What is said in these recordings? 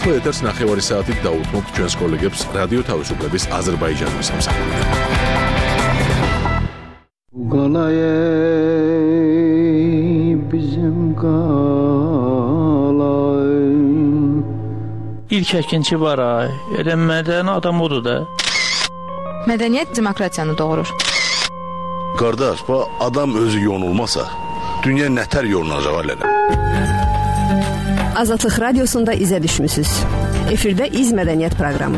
ახლა ეთერს 9 საათით დაუთმობთ ჩვენს კოლეგებს რადიო თავისუფლების აზერბაიჯანის სამსახურიდან. İlk əkinçi var ay, elə mədəni adam odur da. Mədəniyyət demokratiyanı doğurur. Qardaş, adam özü yonulmasa, dünya nətər yolunacaq ailələr? Azadlıq Radiosunda izə düşmüsünüz. Efirdə İz Mədəniyyət proqramı.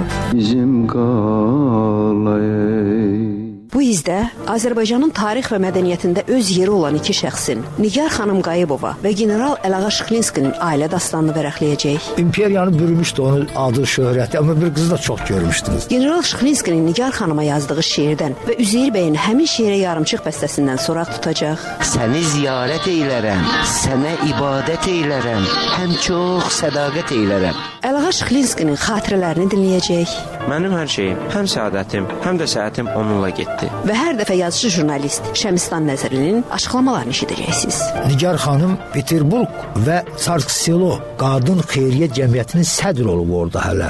Bu izdə Azərbaycanın tarix və mədəniyyətində öz yeri olan iki şəxsin, Nigar xanım Qayıbova və general Əlağa Şıxlinskinin ailə dastanını vərəqləyəcək. İmperiyanı bürümüşdü onun adı, şöhrəti, amma bir qızı da çox görmüşdünüz. General Şıxlinskinin Nigar xanıma yazdığı şeirdən və Üzeyir bəyin həmin şeirə yarımçıq bəstəsindən soraq tutacaq. Səni ziyarət eylərəm, sənə ibadət eylərəm, həm çox sədaqət eylərəm. Əlağa Şıxlinskinin xatirələrini dinləyəcək. Mənim hər şeyim, həm səadətim, həm də səhətim onunla getdi. Və hər dəfə yazıcı jurnalist Şəmistan Nəzərlinin açıqlamalarını eşidəcəksiniz. Nigar xanım Peterburq və Sarkselo Qadın Xeyriyyə Cəmiyyətinin sədr olub orada hələ.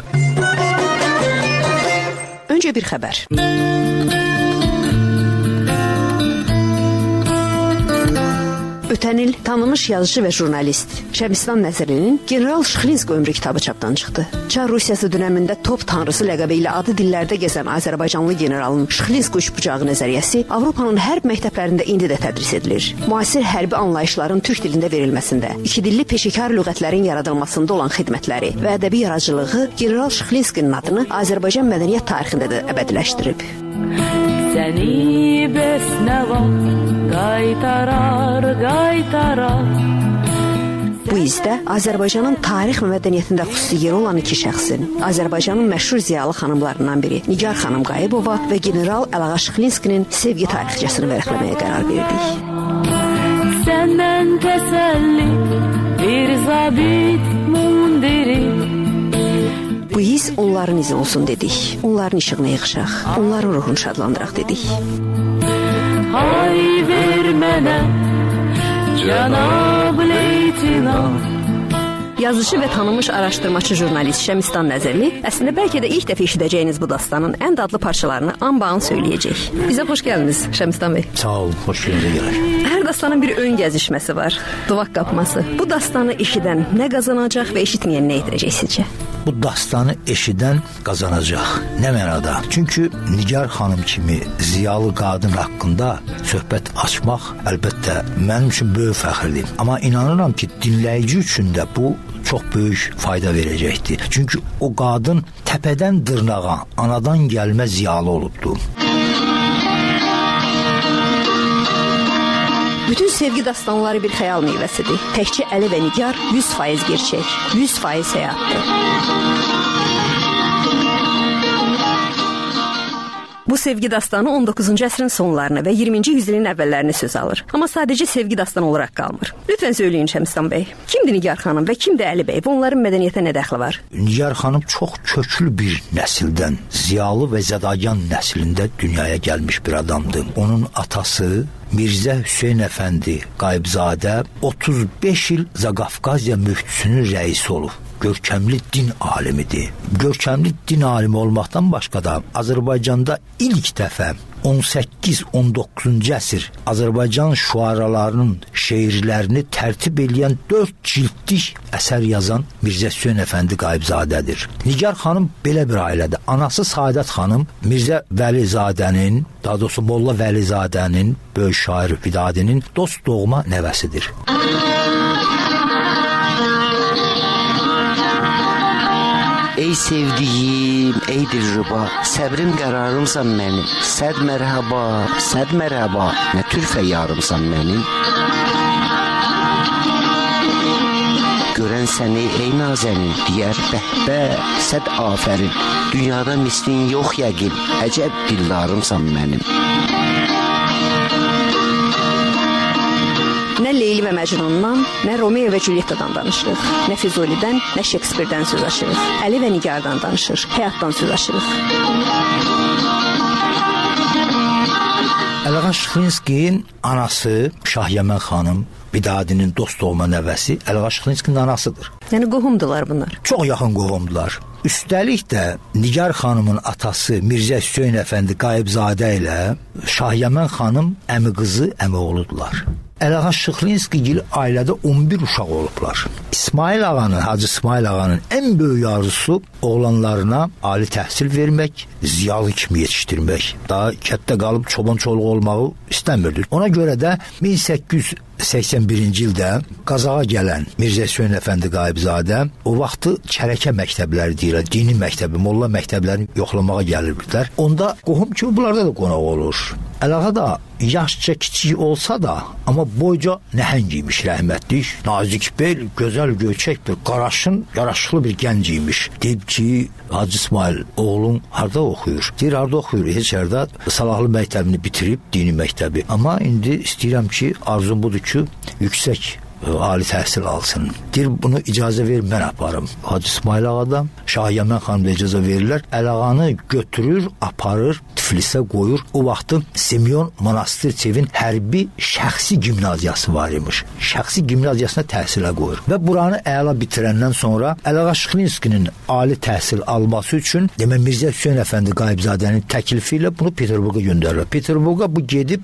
Öncə bir xəbər. Ötən il tanınmış yazıcı və jurnalist Şəmistan Nəzərlinin General Şıxlinsk ömrü kitabı çapdan çıxdı. Çar Rusiyası dönəmində top tanrısı ləqəbi ilə adı dillərdə gəzən Azərbaycanlı generalın Şıxlinsk uçbucağı nəzəriyyəsi Avropanın hərb məktəblərində indi də tədris edilir. Müasir hərbi anlayışların türk dilində verilməsində, ikidilli peşəkar lüğətlərin yaradılmasında olan xidmətləri və ədəbi yaradıcılığı General Şıxlinskinin adını Azərbaycan mədəniyyət tarixində də əbədiləşdirib. Səni bəsnəva qaytarar. Bu izdə Azərbaycanın tarix və mədəniyyətində xüsusi yeri olan iki şəxsin, Azərbaycanın məşhur ziyalı xanımlarından biri Nigar xanım Qayıbova və general Əlağa Şıxlinskinin sevgi tarixçəsini vərəqləməyə qərar verdik. Səndən təsəlli bir zabit mundiri. Bu iz onların izi olsun dedik. Onların işığına yığışaq, onların ruhunu şadlandıraq dedik. Hay ver mənə Cənab leytinant. Yazıcı və tanınmış araşdırmacı jurnalist Şəmistan Nəzərli əslində bəlkə də ilk dəfə eşidəcəyiniz bu dastanın ən dadlı parçalarını anbağın söyləyəcək. Bizə xoş gəldiniz Şəmistan bəy. Sağ olun, xoş gəldiniz. Hər dastanın bir ön gəzişməsi var, duvaq qapması. Bu dastanı eşidən nə qazanacaq və eşitməyən nə edirəcək sizcə? Bu dastanı eşidən qazanacaq. Nə mənada? Çünki Nigar xanım kimi ziyalı qadın haqqında söhbət açmaq əlbəttə mənim üçün böyük fəxrdir. Amma inanıram ki, dinləyici üçün də bu çox böyük fayda verəcəkdir. Çünki o qadın təpədən dırnağa, anadan gəlmə ziyalı olubdu. Bütün sevgi dastanları bir xəyal meyvəsidir. Təkcə Əli və Nigar 100% gerçək, 100% həyatdır. Bu sevgi dastanı 19-cu əsrin sonlarını və 20-ci yüzilin əvvəllərini söz alır. Amma sadəcə sevgi dastanı olaraq qalmır. Lütfən söyləyin Şəmistan bəy. Kimdir Nigar xanım və kimdir Əli bəy və onların mədəniyyətə nə dəxli var? Nigar xanım çox köklü bir nəsildən, ziyalı və zədagan nəslində dünyaya gəlmiş bir adamdır. Onun atası Mirzə Hüseyn Əfəndi Qayıbzadə 35 il Zaqafqaziya müftüsünün rəisi olub. Görkəmli din alimidir. Görkəmli din alimi olmaqdan başqa da Azərbaycanda ilk dəfə 18-19-cu əsr Azərbaycan şüaralarının şeirlərini tərtib edən 4 cildlik əsər yazan Mirzə Hüseyn Əfəndi Qayıbzadədir. Nigar xanım belə bir ailədir. Anası Saadət xanım Mirzə Vəlizadənin, daha doğrusu Molla Vəlizadənin, böyük şair Vidadinin dost doğma nəvəsidir. Ey sevdiyim, ey dilruba, səbrim qərarımsan mənim. Səd mərhaba, nə türfə yarımsan mənim. Görən səni ey nazənin, deyər bəhbə, səd afərin. Dünyada mislin yox yəqin, əcəb dildarımsan mənim. Nə Leyli və Məcnundan, nə Romeo və Julietta'dan danışırıq, nə Füzulidən, nə Şekspirdən söz açırıq, Əli və Nigardan danışır, həyatdan söz açırıq. Əliağa Şıxlinskinin anası Şahyəmən xanım Bidadinin dost olma nəvəsi Əliağa Şıxlinskinin anasıdır. Yəni qohumdular bunlar. Çox yaxın qohumdular. Üstəlik də Nigar xanımın atası Mirzə Hüseyn əfəndi Qayıbzadə ilə Şahyəmən xanım əmi qızı, əmi oğludular. Əliağa Şıxlinskigil ailədə 11 uşaq olublar. İsmail ağanın, Hacı İsmail ağanın ən böyük arzusu oğlanlarına ali təhsil vermək, ziyalı kimi yetişdirmək. Daha kətdə qalıb çoban çoluq olmağı istəmirdi. Ona görə də 1881-ci ildə Qazağa gələn Mirzə Hüseyn əfəndi Qayıbzadə o vaxtı çərəkə məktəbləri deyirlər, dini məktəbi, molla məktəblərini yoxlamağa gəlirdilər. Onda qohum kimi bunlarda da qonaq olur. Əliağa da yaşca kiçik olsa da, amma boyca nəhəng imiş rəhmətlik. Nazik bel, gözəl göyçək bir qaraşın, yaraşıqlı bir gənc imiş. Deyib ki, Hacı İsmail oğlum harda oxuyur? Deyir, harda oxuyur? Heç yerdə Salahlı məktəbini bitirib, dini məktəbi. Amma indi istəyirəm ki, arzum budur ki, yüksək ali təhsil alsın. Deyir, bunu icazə ver, mən aparım. Hacı İsmail ağadan Şahyəmən xanım da icazə verirlər. Əliağanı götürür, aparır, Tiflisə qoyur. O vaxtı Semyon Monastirçevin hərbi şəxsi gimnaziyası var imiş. Şəxsi gimnaziyasına təhsilə qoyur. Və buranı əla bitirəndən sonra Əliağa Şıxlinskinin ali təhsil alması üçün Mirzə Hüseyn əfəndi Qayıbzadənin təklifi ilə bunu Peterburqa göndərirlər. Peterburqa bu gedib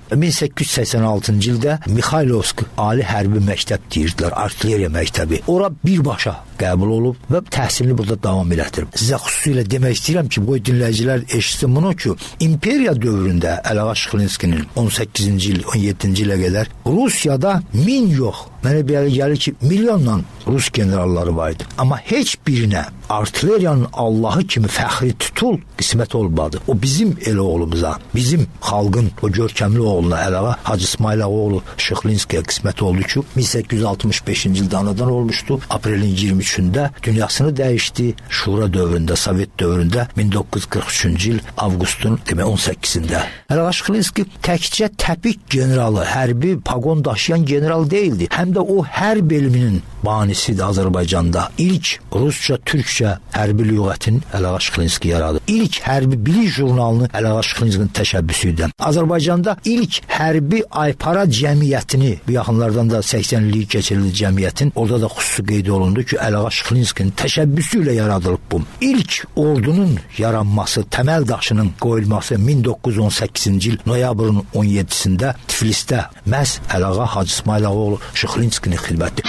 1886-cı ildə Mixaylovsk ali hərbi məktəb deyirdilər, artilleriya məktəbi. Ora birbaşa qəbul olub və təhsilini burada davam elətdirib. Sizə xüsusilə demək istəyirəm ki, bu dinləyicilər eşitsin bunu ki, imperiya dövründə Əliağa Şıxlinskinin 18-ci il, 17-ci ilə qədər Rusiyada 1000 yox, mənə belə gəlir ki, milyonla Rus generalları var idi. Amma heç birinə artilleriyanın Allahı kimi fəxri tutul qismət olmadı. O bizim el oğlumuza, bizim xalqın o görkəmli oğluna Əliağa Hacı İsmail oğlu Şıxlinskiyə qismət oldu ki, 1865-ci ildə anadan olmuşdu. Aprelin 23-də dünyasını dəyişdi. Şura dövründə, Sovet dövründə 1943-cü il avqustun 18-də. Əliağa Şıxlinski təkcə təpik generalı, hərbi pagon daşıyan general deyildi. Həm də o hərb elminin banisidir Azərbaycanda. İlk Rusça, Türkçə hərbi lüğətin Əliağa Şıxlinski yaradı. İlk hərbi bilik jurnalını Əliağa Şıxlinskinin təşəbbüsü idi. Azərbaycanda ilk hərbi aypara cəmiyyətini, bu yaxınlardan da 80 illik keçirildi cəmiyyətin, orada da xüsusi qeyd olundu ki, Əliağa Şıxlinskinin təşəbbüsü ilə yaradılıb bu. İlk ordunun yaranması, təməl daşının qoyulması 1918-ci il noyabrın 17-sində Tiflisdə məhz Əliağa Hacı İsmail oğlu Şıxlinskinin xidməti.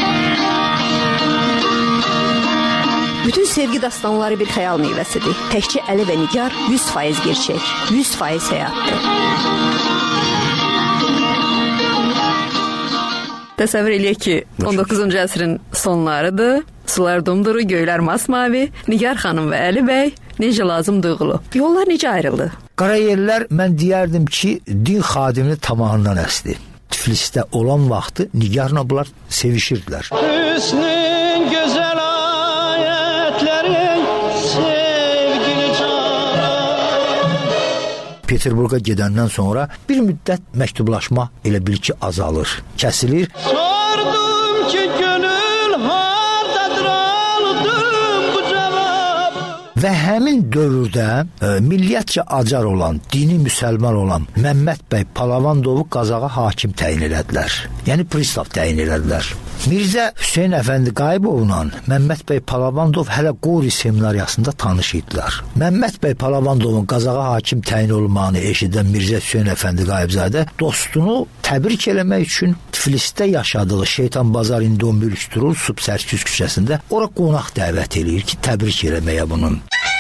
Bütün sevgi dastanları bir xəyal meyvəsidir. Təkcə Əli və Nigar 100% gerçək, 100% həyatdır. Təsəvvür eləyək ki, 19-cu əsrin sonlarıdır. Sular dumduru, göylər masmavi. Nigar xanım və Əli bəy necə lazım duyğulu. Yollar necə ayrıldı? Qarayellər mən deyərdim ki, din xadimini tamamından əsdi. Tiflisdə olan vaxtı Nigarla bunlar sevişirdilər. Hüsnün gözəl ayətlərin sevgili canan. Peterburqa gedəndən sonra bir müddət məktublaşma elə bil ki azalır, kəsilir. Sordum ki gönül hardadır, aldım bu cavabı. Və həmin dövrdə milliyyətcə acar olan, dini müsəlman olan Məmməd bəy Palavandovu Qazağa hakim təyin elədilər. Yəni pristav təyin elədilər. Mirzə Hüseyn əfəndi Qayıbovla Məmməd bəy Palavandov hələ Qori seminariyasında tanış idilər. Məmməd bəy Palavandovun Qazağa hakim təyin olmağını eşidən Mirzə Hüseyn əfəndi Qayıbzadə dostunu təbrik eləmək üçün Tiflisdə yaşadığı Şeytan Bazar İndomülkdürül Subsərküz küçəsində ora qonaq dəvət eləyir ki, təbrik eləməyə bunun.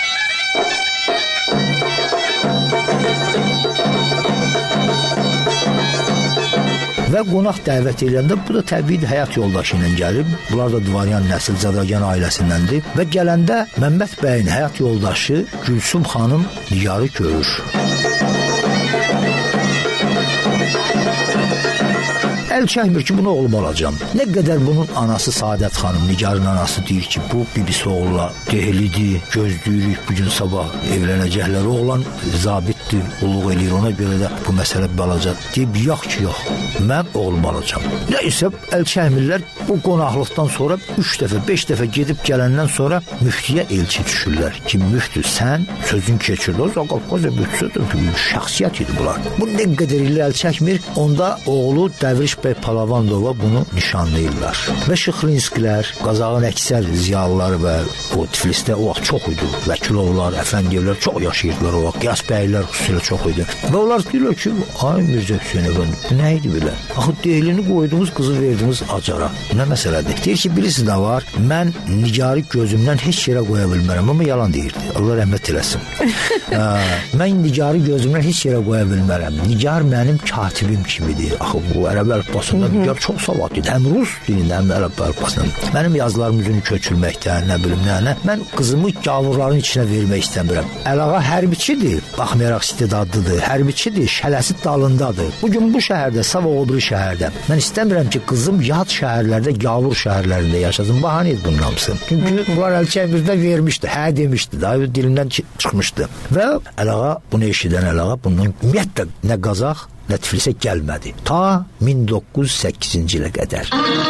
Və qonaq dəvət edəndə bu da təbii həyat yoldaşı ilə gəlib. Bunlar da Dvaryan nəsil Zadagyan ailəsindəndir. Və gələndə Məmməd bəyin həyat yoldaşı Gülsüm xanım Nigarı görür. əl çəkmir ki, bunu oğlum alacam. Nə qədər bunun anası Saadət xanım, Nigarın anası deyir ki, bu bibisi oğula dehlidir, gözləyirik bu gün sabah evlənəcəklər. Oğlan zabitdir, qulluq eləyir, ona görə də bu məsələ balaca. Deyib, yox ki, yox, mən oğlum alacam. Nəysə, əl çəkmirlər. Bu qonaqlıqdan sonra 3 dəfə, 5 dəfə gedib gələndən sonra müftiyə elçi düşürlər ki, müftü, sən sözün keçir. O Qafqaz müftüsüdür, şəxsiyyət idi bunlar. Bu nə qədər ilə əl çəkmir, onda oğlu Dəvriş bəy Palavandova bunu nişanlayırlar. Və Şıxlinskilər, Qazağın əksər ziyalıları və o Tiflisdə o vaxt çox idi. Vəkilovlar, əfəndiyevlər çox yaşayırdılar o vaxt. Qiyas bəylər xüsusilə çox idi. Və onlar deyirlər ki, ay Mirzə Hüseyin əfəndi, bu nə idi belə? Axı dehlini qoyduğunuz qızı verdiniz acara. Nə məsələdir? Deyir ki, bilirsiniz nə var? Mən Nigarı gözümdən heç yerə qoya bilmərəm, amma yalan deyirdi. Allah rəhmət eləsin. Mən Nigarı gözümdən heç yerə qoya bilmərəm. Nigar mənim katibim kimidir. Axı bu ərəb əlifbasında Nigar çox savadlıdır. Həm rus dilində, həm ərəb əlifbasında. Mənim yazılarım üzünü köçürməkdən, nə bilim nə. Mən qızımı gavurların içinə vermək istəmirəm. Əlağa hərbiçidir, baxmayaraq istedadlıdır. Hərbiçidir, şələsi dalındadır. Bugün bu şəhərdə, Sava o biri şəhərdə. Mən istəmirəm ki, qızım yad şəhərlərdə, gavur şəhərlərində yaşasın. Bahanə bunun hamısı. Çünki bunlar Əlçəmirdə vermişdi, hə demişdi, daha dilindən çıxmışdı. Və Əlağa bunu eşidən Əlağa bundan ümumiyyətlə nə Qazaq, nə Tiflisə gəlmədi. Ta 1908-ci ilə qədər.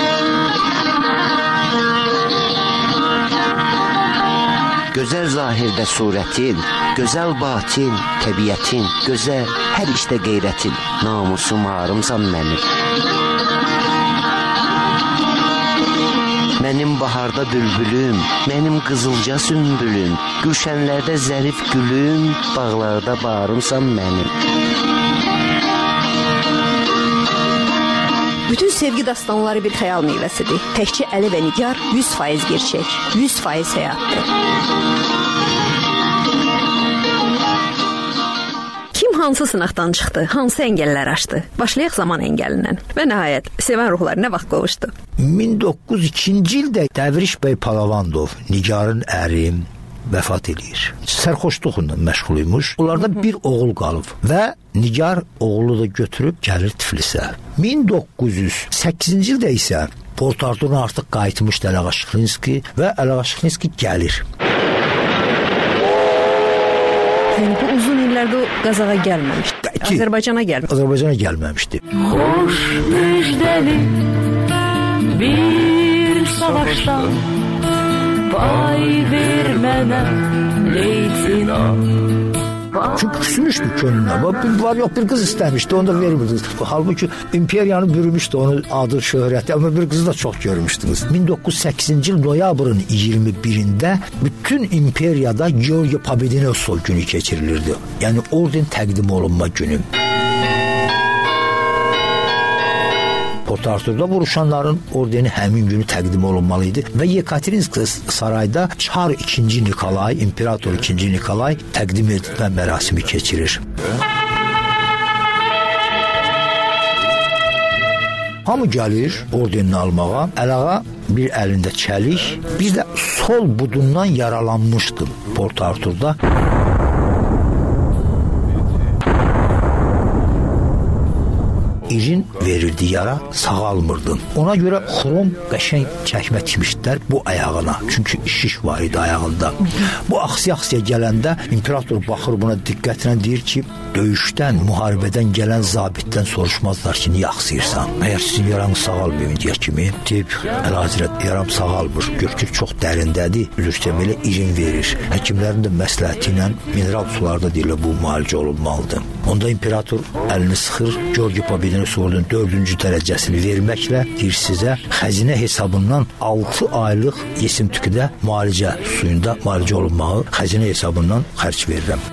Gözəl zahirdə surətin, gözəl batin, təbiətin, gözəl hər işdə qeyrətin, namusum arımsan mənim. Mənim baharda bülbülüm, mənim qızılca sümbülüm, gülşənlərdə zərif gülüm, bağlarda bağrımsan mənim. Bütün sevgi dastanları bir xəyal meyvəsidir. Təkcə Əli və Nigar 100% gerçək, 100% həyatdır. Kim hansı sınaqdan çıxdı, hansı əngəllər aşdı? Başlayaq zaman əngəlindən. Və nəhayət, sevən ruhlar nə vaxt qovuşdu? 1902-ci ildə Dəvriş bəy Palavandov, Nigarın əri, vəfat edir. Sərxoşluqla məşğul imiş. Onlarda bir oğul qalıb və Nigar oğlu da götürüb gəlir Tiflisə. 1908-ci ildə isə Port Artur'un artıq qayıtmışdı Əlağa Şıxlinski və Əlağa Şıxlinski gəlir. Yəni bu uzun illərdə o Qazağa gəlməmişdi. Azərbaycana gəlməmişdi. Azərbaycana gəlməmişdi. Xoş müjdəli bir savaşdan pay ver mənə leytinat. Çünki küsmüşdü könlünə. Var yox bir qız istəmişdi, onu da vermirdiniz. Halbuki imperiyanı bürümüşdü onun adı, şöhrəti, amma bir qızı da çox görmüşdünüz. 1908-ci il noyabrın 21-də bütün imperiyada Georgi Pobedinetsov günü keçirilirdi. Yəni orden təqdim olunma günü. Port Artur'da vuruşanların ordeni həmin günü təqdim olunmalıydı və Yekaterinsk sarayda Çar 2. Nikolay, İmperator 2. Nikolay təqdim edilmə mərasimi keçirir. Hamı gəlir ordenini almağa. Əlağa bir əlində çəlik, bir də sol budundan yaralanmışdı Port Artur'da. İrin verirdi yara, sağalmırdı. Ona görə xrom qəşəng çəkmə tikmişdilər bu ayağına. Çünki şiş var idi ayağında. Bu axsiya gələndə imperator baxır buna diqqətlə deyir ki, döyüşdən, müharibədən gələn zabitdən soruşmazlar ki, niyə axsıyırsan? Məyər sizin yaranız sağalmıyor deyə kimi? Deyib, Əlahəzrət, yaram sağalmır. Görkür çox dərindədir. Üzrstəm elə irin verir. Həkimlərin də məsləhəti ilə mineral sularda deyilə bu müalicə olunmalıdır. Onda imperator əlini sıxır, Georgi Pobedinetsovun 4-cü dərəcəsini verməklə deyir sizə xəzinə hesabından 6 aylıq Yesimtüküdə müalicə suyunda müalicə olunmağı xəzinə hesabından xərc verirəm.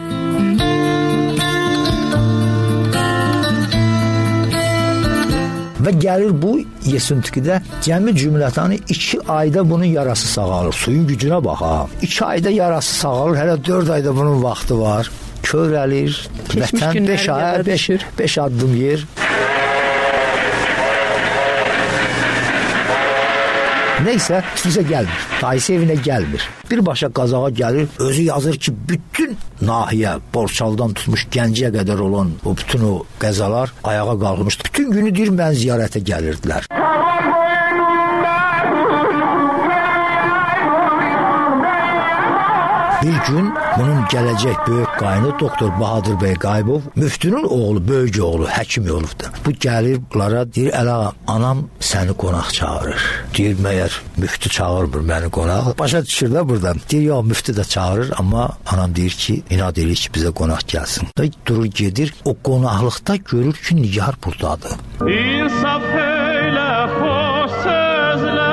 Və gəlir bu Yesimtüküdə cəmi cümlətanı 2 ayda bunun yarası sağalır. Suyun gücünə bax ha. 2 ayda yarası sağalır, hələ 4 ayda bunun vaxtı var. Körəlir, vətən 5 addım yer. Neysə, Tiflisə gəlmir. Dayısı evinə gəlmir. Birbaşa Qazağa gəlir, özü yazır ki, bütün nahiyə, Borçalıdan tutmuş Gəncəyə qədər olan o bütün o qəzalar ayağa qalxmışdı. Bütün günü deyir, mən ziyarətə gəlirdilər. Bir gün bunun gələcək böyük qaynı doktor Bahadır bəy Qayıbov, müftünün oğlu, böyük oğlu, həkim olubdu. Bu gəlir bunlara, deyir, Əla, anam səni qonaq çağırır. Deyir, məyər müftü çağırmır məni qonaq. Başa düşür də buradan. Deyir, ya müftü də çağırır, amma anam deyir ki, inad edir ki, bizə qonaq gəlsin. Durur gedir, o qonaqlıqda görür ki, Nigar buradadır. İnsaf elə xoş sözlə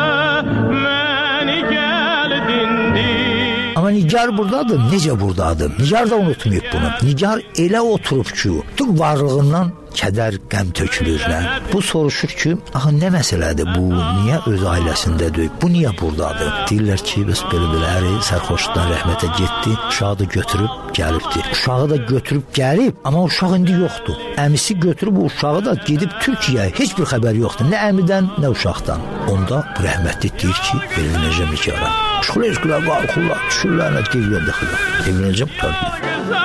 məni gəldindir. Amma Nigar buradadır, necə buradadır? Nigar da unutmayıb bunu. Nigar elə oturub ki, tüm varlığından kədər, qəm tökülür. Bu soruşur ki, axı nə məsələdir bu? Niyə öz ailəsindədir? Bu niyə buradadır? Deyirlər ki, bəs belə əri sərxoşluqdan rəhmətə getdi, uşağı da götürüb gəlibdi. Uşağı da götürüb gəlib, amma uşaq indi yoxdur. Əmisi götürüb uşağı da gedib Türkiyəyə, heç bir xəbər yoxdur. Nə əmidən, nə uşaqdan. Onda bu rəhmətli deyir ki, evlənəcəm Nigar'a. Şuleşkülər qalxırlar, düşürlər, nə deyirlər dəxillər. Evlənəcəm tabii.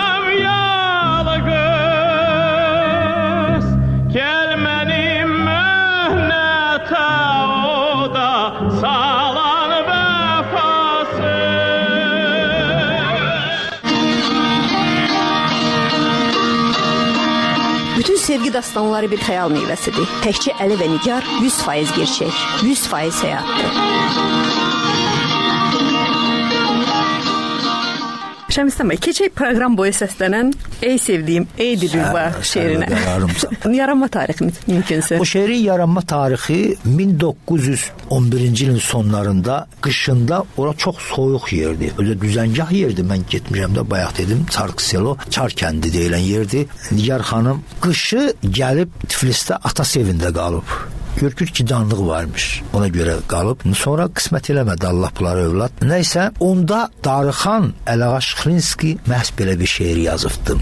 Bütün sevgi dastanları bir xəyal meyvəsidir. Təkcə Əli və Nigar 100% gerçək, 100% həyatdır. Şəmistan bəy, keçək proqram boyu səslənən Ey sevdiyim, ey Dilruba şeirinə. Yaranma tarixi mümkünsə. O şeirin yaranma tarixi 1911-ci ilin sonlarında, qışında ora çox soyuq yerdir. Öyle düzəngah yerdir. Mən getmişəm də bayaq dedim, Çarkselo, Çar kəndi deyilən yerdir. Nigar xanım qışı gəlib Tiflisdə atası evində qalıb. Görkür ki, canlıq varmış. Ona görə qalıb. Sonra qismət eləmədi Allah bunları övlad. Nəysə, onda Darıxan Əlağa Şıxlinski məhz belə bir şeir yazıbdı.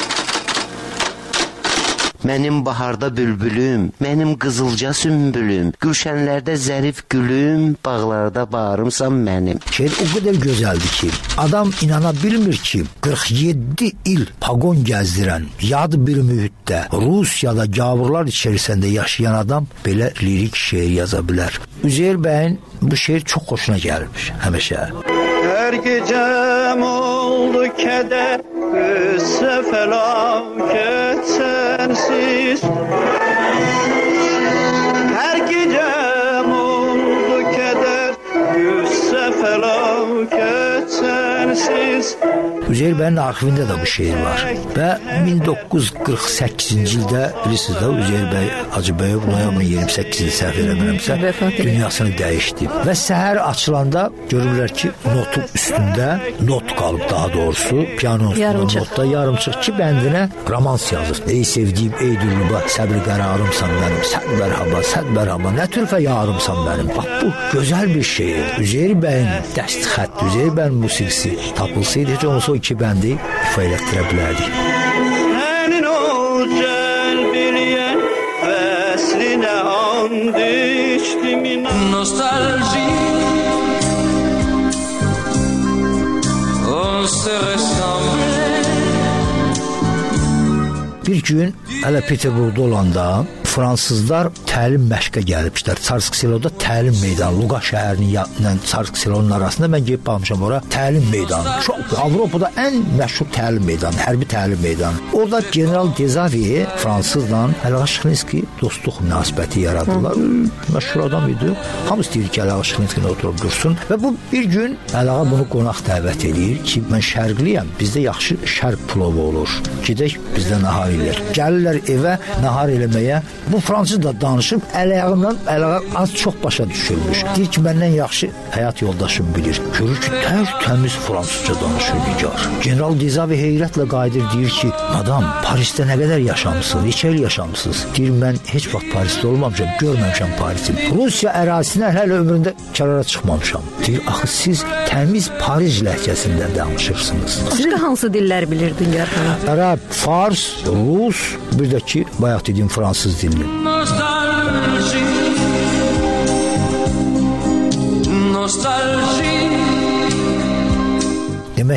Mənim baharda bülbülüm, mənim qızılca sümbülüm, gülşənlərdə zərif gülüm, bağlarda bağrımsan mənim. Şeir o qədər gözəldir ki, adam inana bilmir ki, 47 il pagon gəzdirən, yad bir mühitdə, Rusiyada gavurlar içərisində yaşayan adam belə lirik şeir yaza bilər. Üzeyir bəyin bu şeir çox xoşuna gəlmiş həmişə. Hər gecəm oldu kədər, qıssa fəlakət sənsiz. Hər gecəm oldu kədər, qıssa fəlakət sənsiz. Üzeyir bəyin arxivində də bu şeir var. Və 1948-ci ildə bilirsiniz də Üzeyir bəy Hacıbəyov noyabrın 28-ci səhv eləmirəmsə dünyasını dəyişdi. Və səhər açılanda görürlər ki, notun üstündə not qalıb, daha doğrusu piyanonun notda yarımçıq ki bəndinə romans yazır. Ey sevdiyim, ey Dilruba, səbri qərarımsan mənim, səd mərhaba, nə türfə yarımsan mənim. Bax bu gözəl bir şeir. Üzeyir bəyin dəstxət, Üzeyir bəyin musiqisi tapılsaydı, heç olsa o iki bəndi ifa elətdirə bilərdik. Sənin o cəlbiliyən vəslinə and içdim inan. Nostalji on se ressemble. Bir gün hələ Peterburqda olanda fransızlar təlim məşqə gəliblər. Çarskseloda təlim meydanı, Luqa şəhərinin ilə Çarskselonun arasında mən gedib baxmışam ora. Təlim meydanı. Çox Avropada ən məşhur təlim meydanı, hərbi təlim meydanı. Orada General Dezavi fransızla Əlağa Şıxlinski dostluq münasibəti yaratdılar. Məşhur adam idi. Hamısı deyir ki, Əlağa Şıxlinski oturub dursun və bu bir gün Əlağa bunu qonaq dəvət edir ki, mən şərqliyəm, bizdə yaxşı şərq plovu olur. Gedək bizdə nahar eləyək. Gəlirlər evə nahar eləməyə. Bu fransız da danışıb, Əlağa az çox başa düşülmüş. Deyir ki, məndən yaxşı həyat yoldaşım bilir. Görür ki, təmiz fransızca danışır Nigar. General Dezavi heyrətlə qayıdır, deyir ki, madam, Parisdə nə qədər yaşamısınız, neçə il yaşamısınız? Deyir, mən heç vaxt Parisdə olmamışam, görməmişəm Parisi. Rusiya ərazisindən hələ ömründə kənara çıxmamışam. Deyir, axı siz təmiz Paris ləhcəsində danışırsınız. Başqa hansı dillər bilirdin Nigar xanım? Ərəb, Fars, Rus, bir də ki, bayaq dediyim fransız dilini.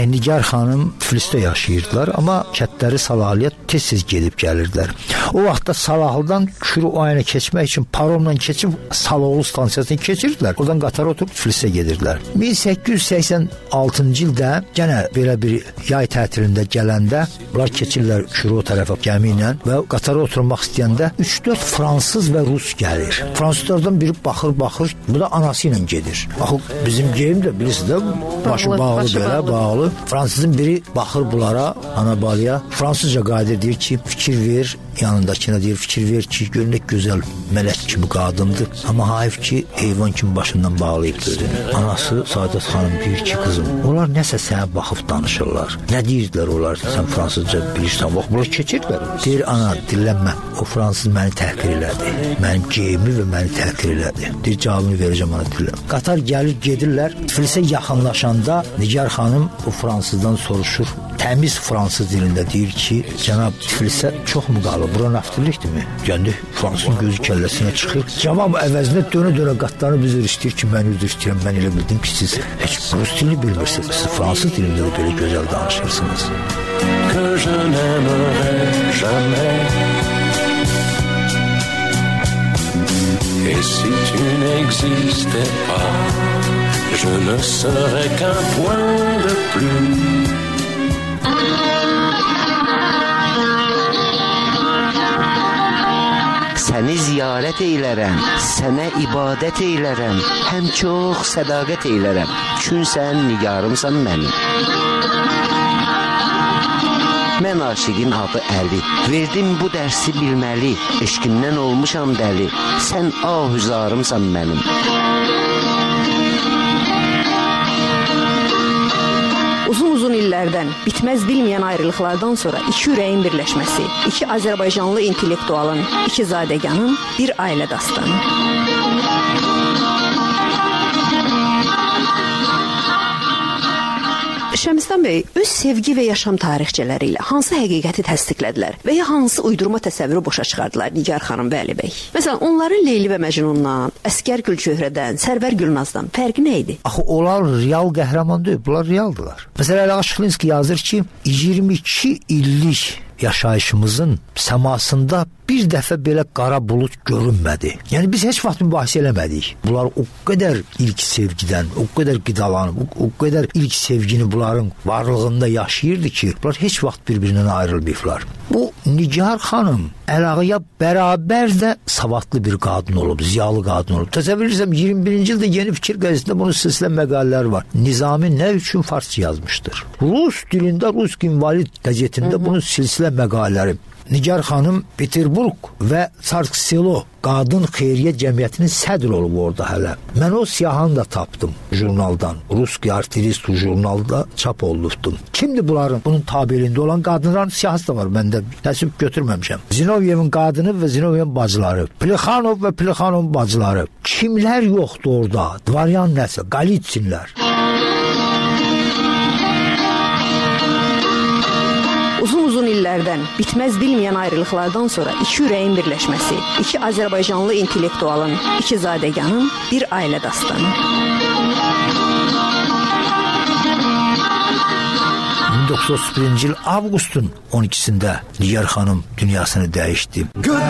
Nigar xanım Tiflisdə yaşayırdılar, amma kətləri Salahiyə tez-tez gedib gəlirdilər. O vaxtda Salahlıdan Kürü ayına keçmək üçün paromla keçib Saloğlu stansiyasına keçirdilər. Oradan qatara oturub Tiflisə gedirdilər. 1886-cı ildə yenə belə bir yay tətilində gələndə bunlar keçirlər Kürü o tərəfə gəmi ilə və qatara oturmaq istəyəndə 3-4 fransız və rus gəlir. Fransızlardan biri baxır, bu da anası ilə gedir. Baxın, bizim geyim də bilirsiniz də, başı bağlı belə, bağlı. Fransızın biri baxır bunlara, Anabalıya, fransızca qayıdır, deyir ki, fikir ver, yanındakına deyir, fikir ver ki, görünək gözəl mələk kimi qadındır. Amma hayf ki, heyvan kimi başından bağlayıb gözünü. Anası Saadət xanım deyir ki, qızım, onlar nəsə sənə baxıb danışırlar. Nə deyirdilər onlar, sən fransızca bilirsən, bax, bunlar keçirdilər. Deyir, ana, dillənmə, o fransız məni təhqir elədi. Mənim geyimi və məni təhqir elədi. Deyir, cavabını verəcəm, ana, dillən. Qatar gəlir, gedirlər. Tiflisə yaxınlaşanda Nigar xanım o fransızdan soruşur. Təmiz fransız dilində deyir ki, cənab, Tiflisə çox mu qalır? Bura naftirlikdirmi? Gəndi, fransızın gözü kəlləsinə çıxır. Cavab əvəzinə dönə-dönə qatlarını üzr istəyir ki, mən üzr istəyirəm, mən elə bildim ki, siz heç rus dilini bilmirsiniz. Siz fransız dilində də belə gözəl danışırsınız. Que je n'aimerai jamais. Et si tu n'existais pas, je ne serais qu'un point de plus. Səni ziyarət eylərəm, sənə ibadət eylərəm, həm çox sədaqət eylərəm, çün sən nigarımsan mənim. Mən aşiqin adı Əli, verdim bu dərsi bilməli, eşqindən olmuşam dəli, sən ahüzarımsan mənim. Uzun illərdən bitməz bilməyən ayrılıqlardan sonra iki ürəyin birləşməsi, iki Azərbaycanlı intellektualın, iki zadəganın bir ailə dastanı. Şəmistan bəy öz sevgi və yaşam tarixçələri ilə hansı həqiqəti təsdiqlədilər və ya hansı uydurma təsəvvürü boşa çıxardılar Nigar xanım və Əli bəy? Məsələn, onların Leyli və Məcnundan, Əsgər Gülçöhrədən, Sərvər Gülnazdan fərqi nə idi? Axı, onlar real qəhrəman deyil, bunlar realdılar. Məsələn, Əli Şıxlinski yazır ki, 22 illik yaşayışımızın səmasında bir dəfə belə qara bulut görünmədi. Yəni biz heç vaxt mübahisə eləmədik. Bunlar o qədər ilk sevgidən, o qədər qidalanıb, o qədər ilk sevgini bunların varlığında yaşayırdı ki, bunlar heç vaxt bir-birindən ayrılmayıblar. Bu Nigar xanım Əliağaya bərabər də savadlı bir qadın olub, ziyalı qadın olub. Təsəvvür edirəm, 21-ci ildə Yeni Fikir qəzetində bunun silsilə məqalələri var. Nizami nə üçün farsça yazmışdır? Rus dilində, Rus İnvalid qəzetində bunun silsilə məqalələri. Nigar xanım Peterburg və Tsarkselo Qadın Xeyriyyə Cəmiyyətinin sədr olub orada hələ. Mən o siyahını da tapdım jurnaldan. Ruski Artilist jurnalda çap olunubdum. Kimdir bunların? Bunun tabeliyində olan qadınların siyahısı da var. Mən də nəsib götürməmişəm. Zinovyevin qadını və Zinovyevin bacıları. Plexanov və Plexanovun bacıları. Kimlər yoxdur orada? Dvaryan nəsə? Qalitsinlər. Uzun illərdən bitməz bilməyən ayrılıqlardan sonra iki ürəyin birləşməsi, iki Azərbaycanlı intellektualın, iki zadəganın bir ailə dastanı. 1931-ci il avqustun 12-sində Nigar xanım dünyasını dəyişdi.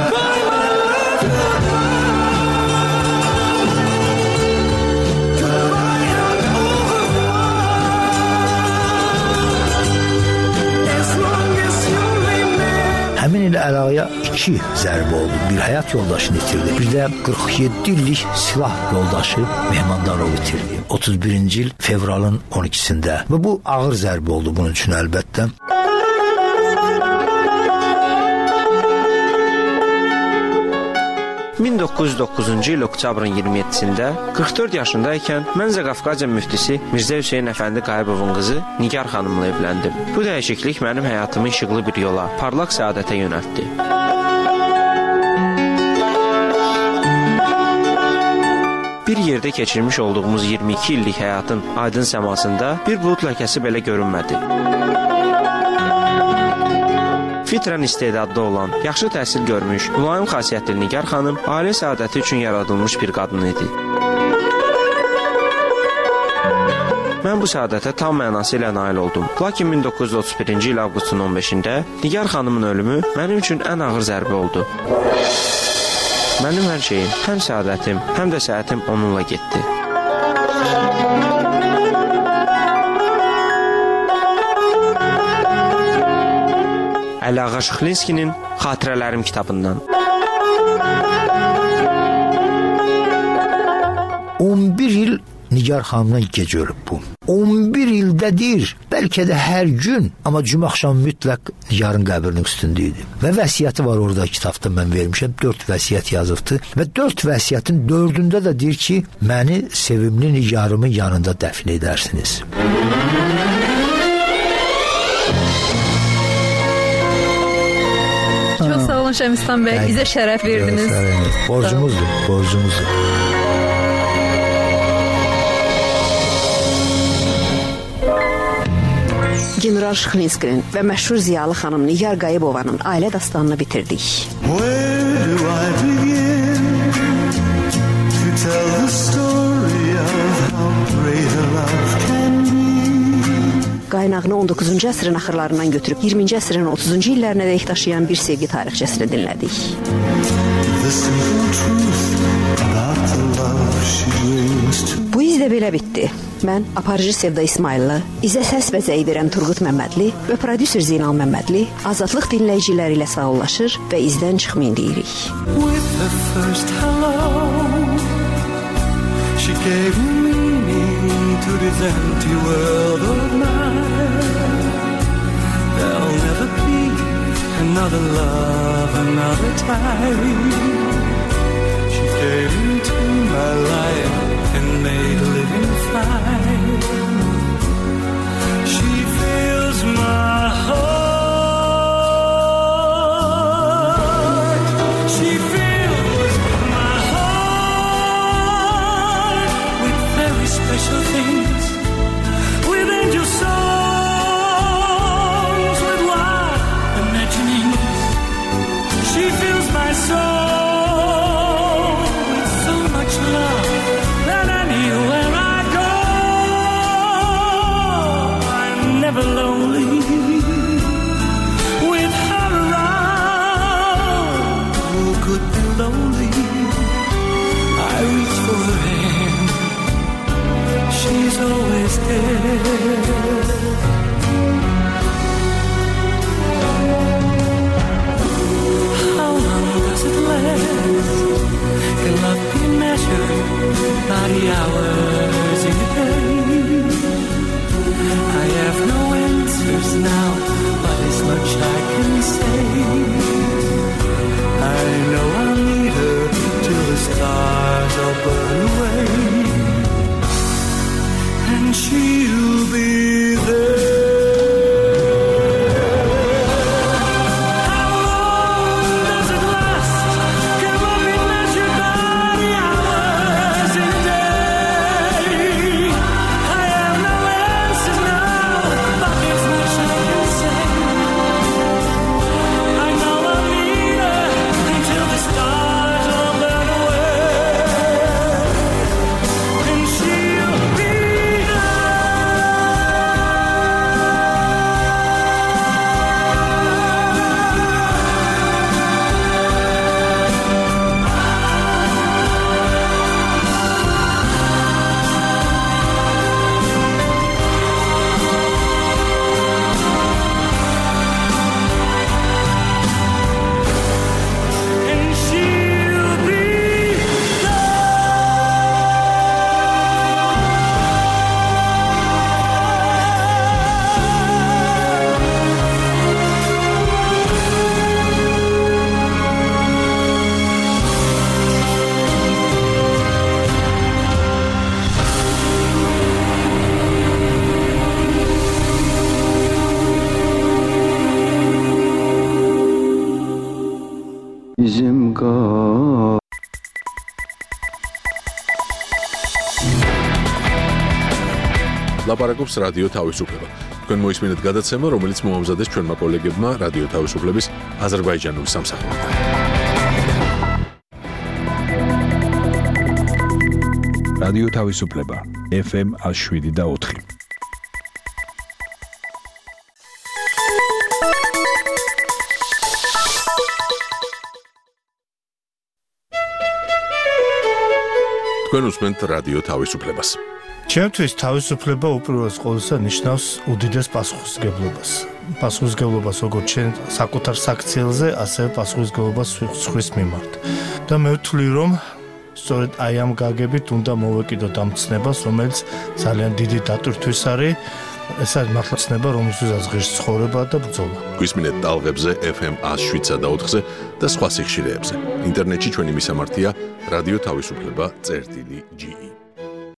Həmin il Əliağaya 2 zərbə oldu. Bir həyat yoldaşını itirdi. Bir də 47 illik silah yoldaşı Mehmandarov itirdi. 31-ci il fevralın 12-sində. Və bu ağır zərbə oldu bunun üçün əlbəttə. ...1909-cu il oktyabrın 27-sində 44 yaşındaykən Mənzə Qafqaziya müftisi Mirzə Hüseyn Əfəndi Qayıbovun qızı Nigar xanımla evləndim. Bu dəyişiklik mənim həyatımı işıqlı bir yola, parlaq səadətə yönəltdi. Bir yerdə keçirmiş olduğumuz 22 illik həyatın aydın səmasında bir bulud ləkəsi belə görünmədi. Fitrən istedadlı olan, yaxşı təhsil görmüş, mülayim xasiyyətli Nigar xanım ailə səadəti üçün yaradılmış bir qadın idi. Mən bu səadətə tam mənası ilə nail oldum. Lakin 1931-ci il avqustun 15-də Nigar xanımın ölümü mənim üçün ən ağır zərbə oldu. Mənim hər şeyim, həm səadətim, həm də səhətim onunla getdi. Əliağa Şıxlinskinin Xatirələrim kitabından. 11 il Nigar xanımdan gec ölüb bu. 11 ildədir, bəlkə də hər gün, amma cümə axşamı mütləq Nigarın qəbrinin üstündə idi. Və vəsiyyəti var orada kitabda mən vermişəm, 4 vəsiyyət yazıbdı və 4 vəsiyyətin 4-ündə də deyir ki, məni sevimli Nigarımın yanında dəfn edərsiniz. Çox sağ olun Şəmistan bəy, bizə şərəf verdiniz. Borcumuzdur. General Şıxlinskinin və məşhur ziyalı xanım Nigar Qayıbovanın ailə dastanını bitirdik. Qaynağını 19-cu əsrin axırlarından götürüb 20-ci əsrin 30-cu illərinə dək daşıyan bir sevgi tarixçəsini dinlədik. Bu iz də belə bitdi. Mən aparıcı Sevda İsmayıllı, izə səs və zəy verən Turqut Məmmədli və prodüser Zeynal Məmmədli Azadlıq dinləyiciləri ilə sağollaşır və izdən çıxmayın deyirik. With the first hello, she gave meaning to this empty world of mine. There'll never be another love, another time. She came into my life and made living fine. She fills my heart. She fills my heart with very special things, with angel songs, with wild imaginings. She fills my soul with so much love that anywhere I go, I'm never lonely. With her around, who could be lonely? I reach for her hand, she's always there. How long does it last? Can love be measured by the hours in a day? I have no answers now, but as much I can say. I know I'll need her till the stars all burn away, and she'll be there. ლაპარაკობს რადიო თავისუფლება. თქვენ მოისმინეთ გადაცემა, რომელიც მოამზადეს ჩვენმა კოლეგებმა რადიო თავისუფლების აზერბაიჯანული სამსახურიდან. რადიო თავისუფლება FM 107.4. თქვენ უსმენთ რადიო თავისუფლებას. ჩემთვის თავისუფლება უპირველეს ყოვლისა ნიშნავს უდიდეს პასუხისმგებლობას. პასუხისმგებლობას როგორც ჩვენ საკუთარ საქციელზე, ასევე პასუხისმგებლობას სხვის მიმართ. და მე ვთვლი, რომ სწორედ აი ამ გაგებით უნდა მოვეკიდოთ ამ ცნებას, რომელიც ძალიან დიდი დატვირთვის არის. ეს არის მართლა ცნება, რომელსაც ღირს ცხოვრება და ბრძოლა. გვისმინეთ ტალღებზე FM 107.4-ზე და სხვა სიხშირეებზე. ინტერნეტში ჩვენი მისამართია რადიო თავისუფლება.ge